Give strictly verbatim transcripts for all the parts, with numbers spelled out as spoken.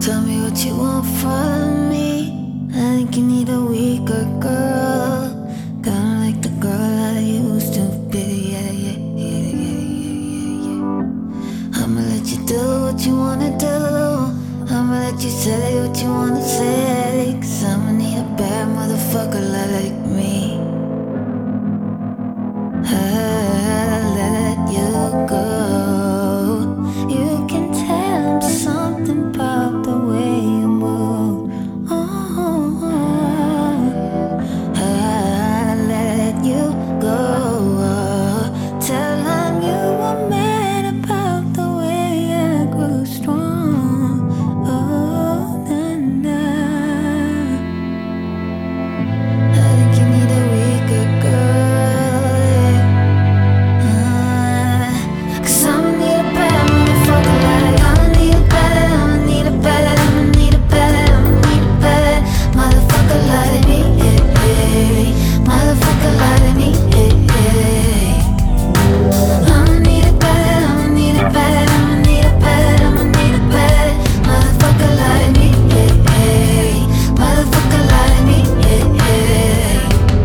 Tell me what you want from me. I think you need a weaker girl, kinda like the girl I used to be. Yeah, yeah, yeah, yeah, yeah, yeah. I'ma let you do what you wanna do. I'ma let you say what you wanna say. Cause I'ma need a bad motherfucker like me. I'll let you go. You can tell him something about the way you move. Oh, I'll let you go. Tell him you were mad about the way I grew strong. Oh, nah, nah. I think you need a weaker girl. Uh, Cause I'ma need a bad motherfucker like I'ma need a bad, I'ma need a bad, I'ma need a bad, I'ma need a bad motherfucker like me, hey, hey. Motherfucker like me, hey, hey. I'ma need a bad, I'ma need a bad, I'ma need a bad, I'ma need a bad motherfucker like me, hey, hey. Motherfucker like me, hey, hey.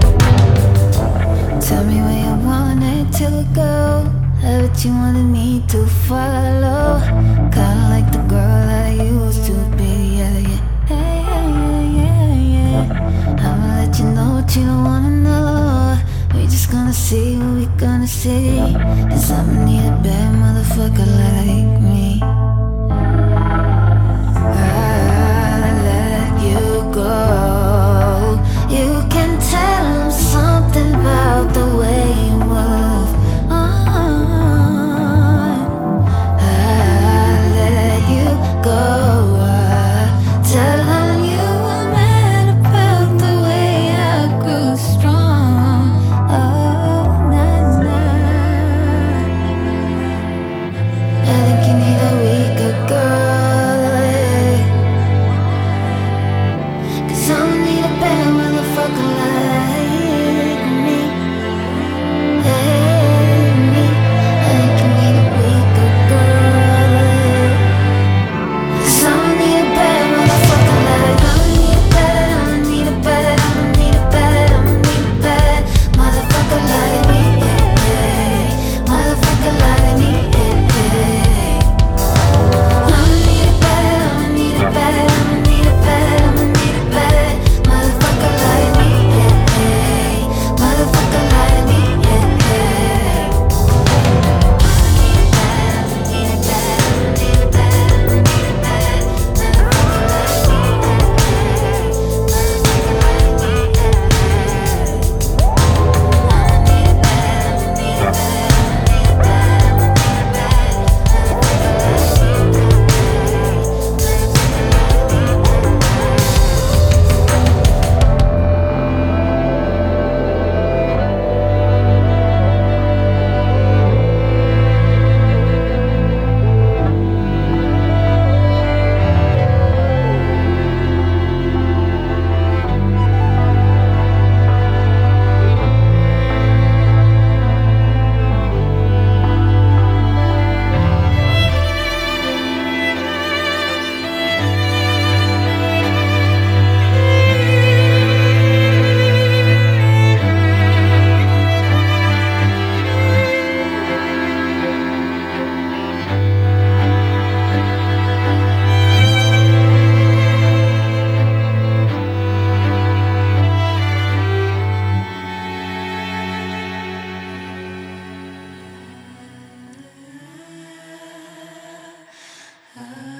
Tell me where you want it to go. I bet you wanted me to follow. Kinda like the girl I used to be. Yeah, yeah, yeah, yeah, yeah, yeah. I'ma let you know what you don't wanna know. We just gonna see what we gonna see. Cause I'ma need a bad motherfucker like me. I'll let you go. You can tell him something about the way you move. Oh, I'll let you go. Tell him you were mad about the way I grew strong. Oh, nah, nah. I think you need a weaker girl. Cause I'ma need a bad motherfucker like me. Hey, me. I think you need a weaker girl. Cause I'ma need a bad motherfucker like I'ma need a bad, I'ma need a bad, I'ma need a bad, I'ma need a bad motherfucker like me. Hey, motherfucker like me. Hey, I'ma need a bad, I'ma need a bad, I'ma need a bad, I'ma need a bad motherfucker like me. Hey, motherfucker like me. Hey, Ah.